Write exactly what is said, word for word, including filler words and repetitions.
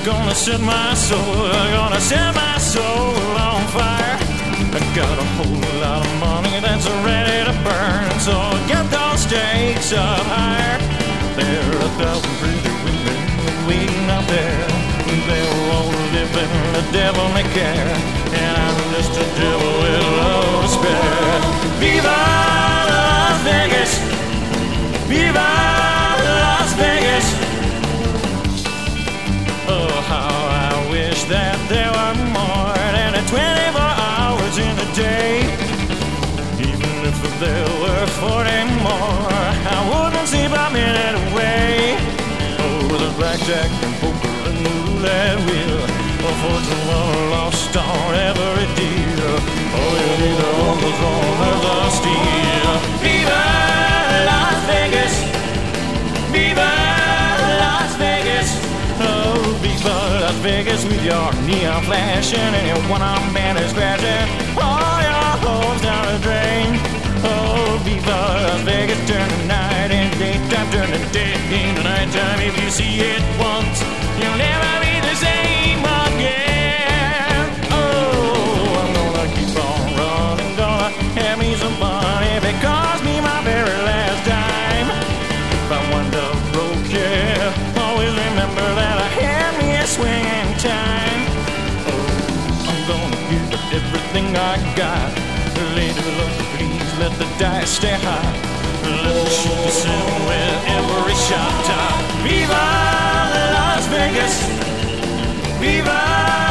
gonna set my soul, gonna set my soul on fire. I got a whole lot of money that's ready to burn, so get those stakes up higher. There are a thousand pretty women waiting out there. They're all living, the devil may care, and I'm just a devil with love to spare. Viva Las Vegas! Viva Las Vegas! Oh, how I wish that there were more than twenty-four hours in a day. Even if there were forty more, I wouldn't sleep a minute away. Oh, with a blackjack and poker and roulette wheel, a fortune well lost on every deal. All you need to hold is on there's a steal. Viva Las Vegas! Viva Las Vegas! Oh, Viva Las Vegas with your neon flashing and your one-arm band is crashing. All your hoes down the drain. Oh, Viva Las Vegas, turn the night into daytime, turn the day into nighttime. If you see it once, you'll never be the same again. Oh, I'm gonna keep on running, gonna have me some fun if it costs me my very last dime. If I wind up broke, yeah, always remember that I had me a swinging time. Oh, I'm gonna give it everything I got. Lady love, please let the dice stay high. Let the shoot sing with every shot top. Viva Las Vegas! Viva